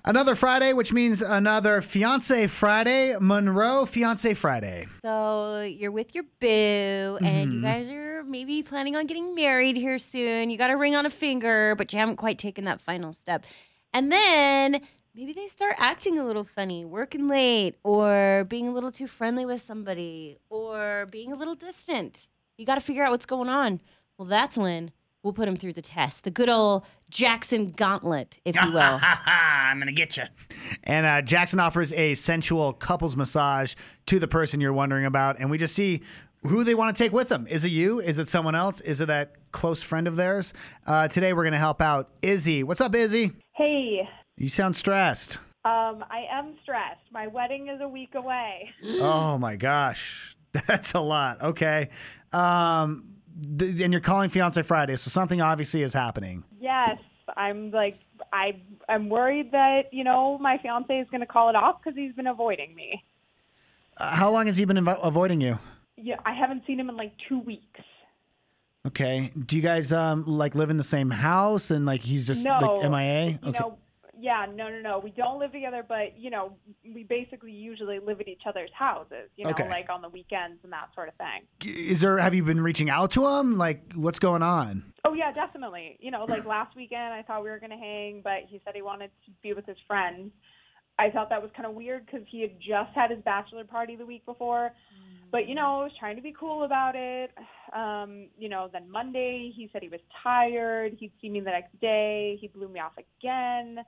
Another Friday, which means another Fiance Friday. Monroe, Fiance Friday. So you're with your boo, and you guys are maybe planning on getting married here soon. You got a ring on a finger, but you haven't quite taken that final step. And then maybe they start acting a little funny, working late, or being a little too friendly with somebody, or being a little distant. You got to figure out what's going on. Well, that's when we'll put them through the test. The good old Jackson gauntlet, if you will. I'm going to get you. And Jackson offers a sensual couples massage to the person you're wondering about. And we just see who they want to take with them. Is it you? Is it someone else? Is it that close friend of theirs? Today, we're going to help out Izzy. What's up, Izzy? Hey, You sound stressed. I am stressed. My wedding is a week away. Oh, my gosh. That's a lot. Okay. And you're calling Fiance Friday, so something obviously is happening. Yes, I'm worried that, my fiance is going to call it off because he's been avoiding me. How long has he been avoiding you? Yeah, I haven't seen him in like 2 weeks. Okay. Do you guys live in the same house and he's just No, MIA? Okay. No. We don't live together, but we basically usually live at each other's houses, Okay. like on the weekends and that sort of thing. Have you been reaching out to him? What's going on? Oh yeah, definitely. Last weekend I thought we were going to hang, but he said he wanted to be with his friends. I thought that was kind of weird because he had just had his bachelor party the week before. But, I was trying to be cool about it. Then Monday he said he was tired. He'd see me the next day. He blew me off again.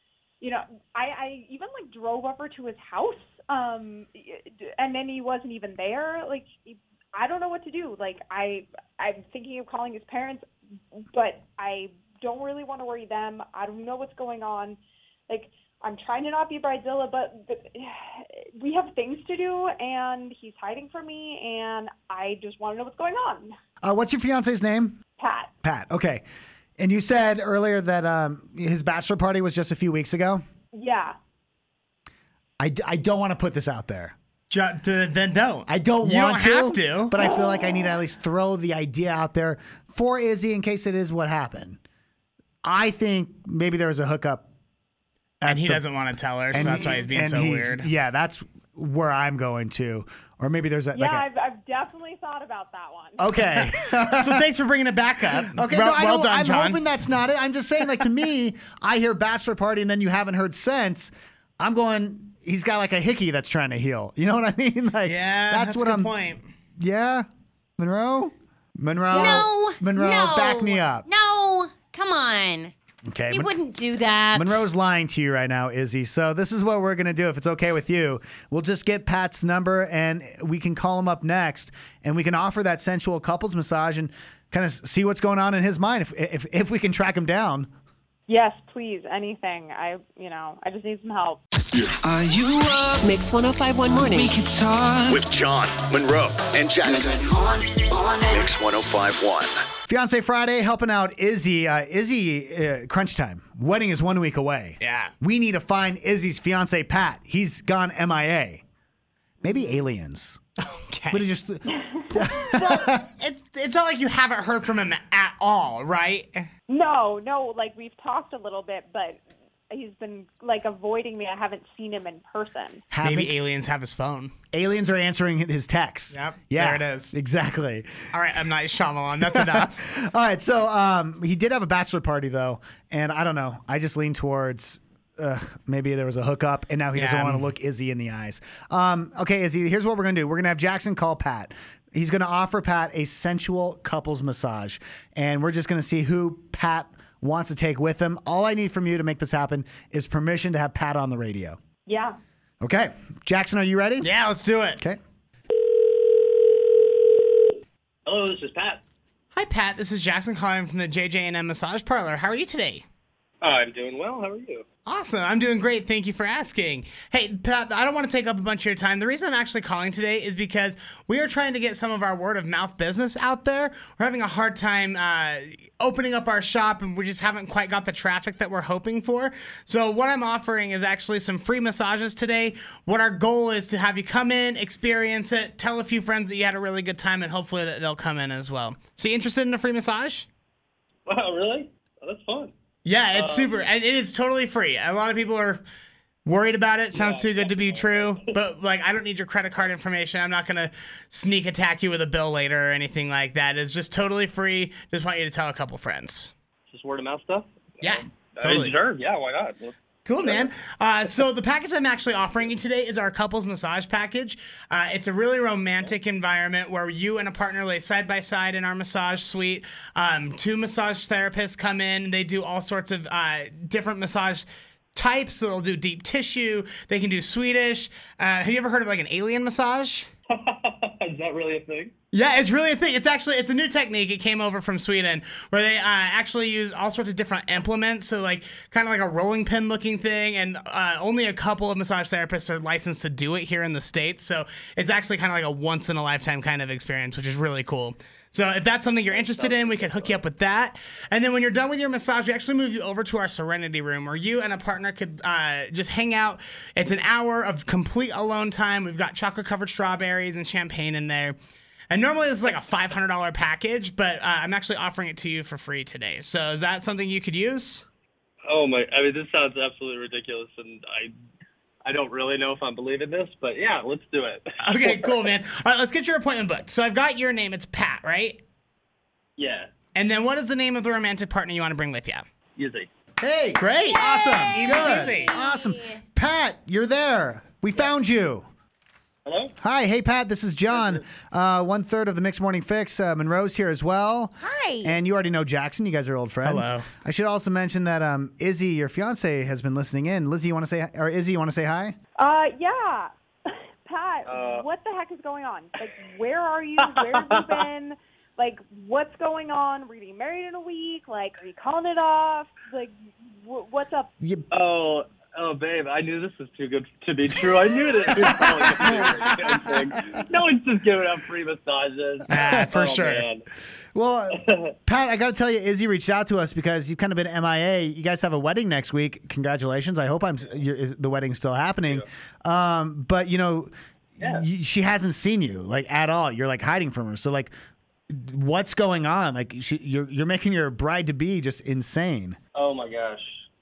I even drove over to his house. And then he wasn't even there. I don't know what to do. I'm thinking of calling his parents, but I don't really want to worry them. I don't know what's going on. I'm trying to not be bridezilla, but we have things to do, and he's hiding from me, and I just want to know what's going on. What's your fiance's name? Pat. Pat. Okay. And you said earlier that his bachelor party was just a few weeks ago? Yeah. I don't want to put this out there. Then don't. I don't You want don't have to. But I feel like I need to at least throw the idea out there for Izzy in case it is what happened. I think maybe there was a hookup. And he doesn't want to tell her, so that's why he's being so weird. Yeah, that's where I'm going to. Or maybe there's a... I've definitely thought about that one. Okay. So thanks for bringing it back up. Okay, well done, John. I'm hoping that's not it. I'm just saying, to me, I hear bachelor party and then you haven't heard since. I'm going, he's got a hickey that's trying to heal. You know what I mean? That's what a good point. Yeah? Monroe, No. back me up. No. Come on. Okay. He wouldn't do that. Monroe's lying to you right now, Izzy. So this is what we're going to do. If it's okay with you, we'll just get Pat's number and we can call him up next and we can offer that sensual couples massage and kind of see what's going on in his mind if we can track him down. Yes, please, anything. I just need some help. Are you up? Mix 105.1 Morning. We can talk. With John, Monroe, and Jackson. Mix 105.1. Fiance Friday, helping out Izzy. Izzy, crunch time. Wedding is 1 week away. Yeah. We need to find Izzy's fiance, Pat. He's gone MIA. Maybe aliens. Okay. But it just... Well, it's not like you haven't heard from him at all, right? No, we've talked a little bit, but he's been avoiding me. I haven't seen him in person. Maybe aliens have his phone. Aliens are answering his texts. Yep. Yeah, There it is. Exactly. All right, M. Night Shyamalan. That's enough. All right. So he did have a bachelor party though, and I don't know. I just lean towards maybe there was a hookup, and now he doesn't want to look Izzy in the eyes. Okay, Izzy. Here's what we're gonna do. We're gonna have Jackson call Pat. He's gonna offer Pat a sensual couples massage, and we're just gonna see who Pat wants to take with him. All I need from you to make this happen is permission to have Pat on the radio. Yeah. Okay. Jackson, are you ready? Yeah, let's do it. Okay. Hello, this is Pat. Hi, Pat. This is Jackson calling from the JJ&M Massage Parlor. How are you today? I'm doing well. How are you? Awesome. I'm doing great. Thank you for asking. Hey, Pat, I don't want to take up a bunch of your time. The reason I'm actually calling today is because we are trying to get some of our word of mouth business out there. We're having a hard time opening up our shop, and we just haven't quite got the traffic that we're hoping for. So what I'm offering is actually some free massages today. What our goal is to have you come in, experience it, tell a few friends that you had a really good time, and hopefully that they'll come in as well. So you interested in a free massage? Wow, really? Oh, that's fun. Yeah, it's super, and it is totally free. A lot of people are worried about it. Sounds too good to be true. But like, I don't need your credit card information. I'm not gonna sneak attack you with a bill later or anything like that. It's just totally free. Just want you to tell a couple friends. Just word of mouth stuff. Yeah, totally. Sure. Yeah. Why not? Cool, man. So the package I'm actually offering you today is our couples massage package. It's a really romantic environment where you and a partner lay side by side in our massage suite. 2 massage therapists come in. They do all sorts of different massage types. So they'll do deep tissue. They can do Swedish. Have you ever heard of like an alien massage? Is that really a thing? Yeah, it's really a thing. It's a new technique. It came over from Sweden where they actually use all sorts of different implements. So like kind of like a rolling pin looking thing. And only a couple of massage therapists are licensed to do it here in the States. So it's actually kind of like a once in a lifetime kind of experience, which is really cool. So if that's something you're interested in, we could hook you up with that. And then when you're done with your massage, we actually move you over to our Serenity room where you and a partner could just hang out. It's an hour of complete alone time. We've got chocolate-covered strawberries and champagne in there. And normally this is like a $500 package, but I'm actually offering it to you for free today. So is that something you could use? Oh my! I mean, this sounds absolutely ridiculous, and I don't really know if I'm believing this, but yeah, let's do it. Okay, cool, man. All right, let's get your appointment booked. So I've got your name. It's Pat, right? Yeah. And then what is the name of the romantic partner you want to bring with you? Easy. Hey, Great. awesome, Easy good, peasy. awesome. Pat, you're there. We found you. Hello? Hi, hey Pat, this is John. 1/3 of the Mixed Morning Fix. Monroe's here as well. Hi. And you already know Jackson. You guys are old friends. Hello. I should also mention that Izzy, your fiance, has been listening in. Lizzie, you want to say, or Izzy, you want to say hi? Yeah. Pat, what the heck is going on? Like, where are you? Where have you been? Like, what's going on? We're getting married in a week. Like, are you calling it off? Like, what's up? Oh, babe, I knew this was too good to be true. I knew that it was probably going to be a thing. No one's just giving out free massages. For sure. Man. Well, Pat, I got to tell you, Izzy reached out to us because you've kind of been MIA. You guys have a wedding next week. Congratulations. I hope the wedding's still happening. But, you know, she hasn't seen you, like, at all. You're, like, hiding from her. So, like, what's going on? Like, you're making your bride-to-be just insane. Oh, my gosh.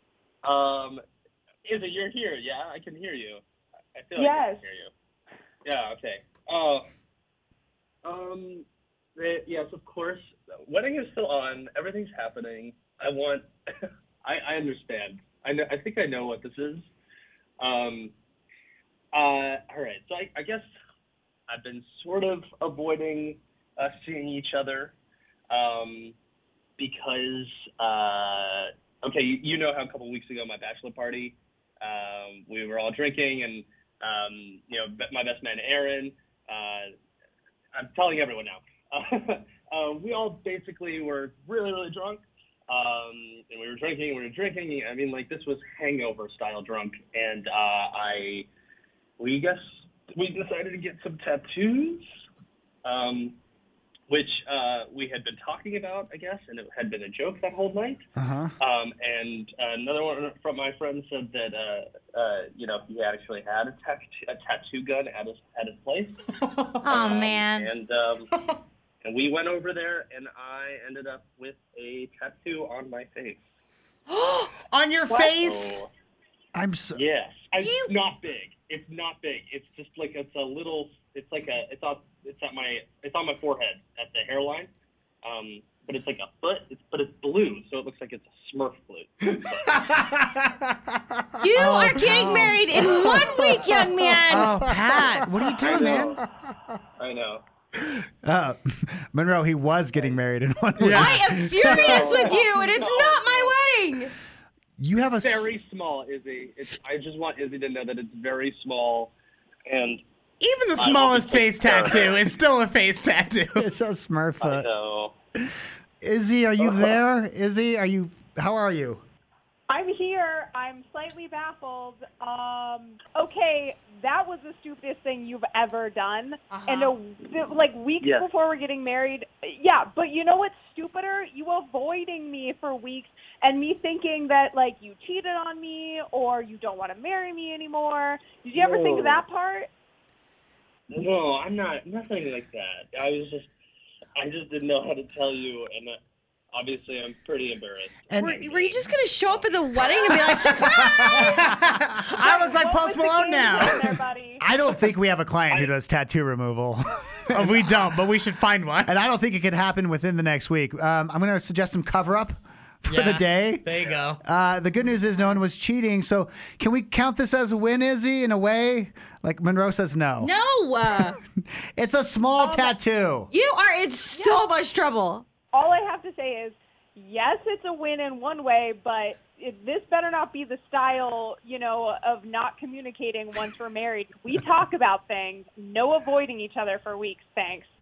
Izzy, you're here. Yeah, I can hear you. I feel like I can hear you. Yeah, okay. Yes, of course. Wedding is still on. Everything's happening. I understand. I think I know what this is. All right. So I guess I've been sort of avoiding seeing each other because, okay, you know how a couple weeks ago, my bachelor party, we were all drinking and, you know, my best man, Aaron, I'm telling everyone now, we all basically were really, really drunk. And we were drinking. I mean, like, this was hangover style drunk. And we decided to get some tattoos, which we had been talking about, I guess, and it had been a joke that whole night. And another one from my friend said that, you know, he actually had a tattoo gun at his place. Oh, man. And we went over there, and I ended up with a tattoo on my face. On your face? So, I'm so... Yes. It's not big. It's not big. It's just like it's a little. It's like it's on my forehead at the hairline. But it's like a foot. But it's blue, so it looks like it's a Smurf blue. You are getting married in 1 week, young man. Oh, Pat, what are you doing, man? I know. Monroe, he was getting married in 1 week. I am furious with you, and it's not my wedding. You have a very small, Izzy. I just want Izzy to know that it's very small, and even the smallest face tattoo is still a face tattoo. It's a Smurf foot. I know. Izzy, are you there? Izzy, how are you? I'm here. I'm slightly baffled. Okay, that was the stupidest thing you've ever done. And like weeks before we're getting married. Yeah, but you know what's stupider? You avoiding me for weeks and me thinking that like you cheated on me or you don't want to marry me anymore. Did you ever think of that part? No, I'm not. Nothing like that. I just didn't know how to tell you, and obviously I'm pretty embarrassed. And Were you just going to show up at the wedding and be like, surprise? I look like Post Malone now. There, buddy. I don't think we have a client who does tattoo removal. Oh, we don't, but we should find one. And I don't think it could happen within the next week. I'm going to suggest some cover-up for the day. There you go. The good news is no one was cheating. So can we count this as a win, Izzy, in a way? Like Monroe says no. No. It's a small tattoo. You are in so much trouble. All I have to say is, yes, it's a win in one way, but this better not be the style, of not communicating once we're married. We talk about things, no avoiding each other for weeks. Thanks.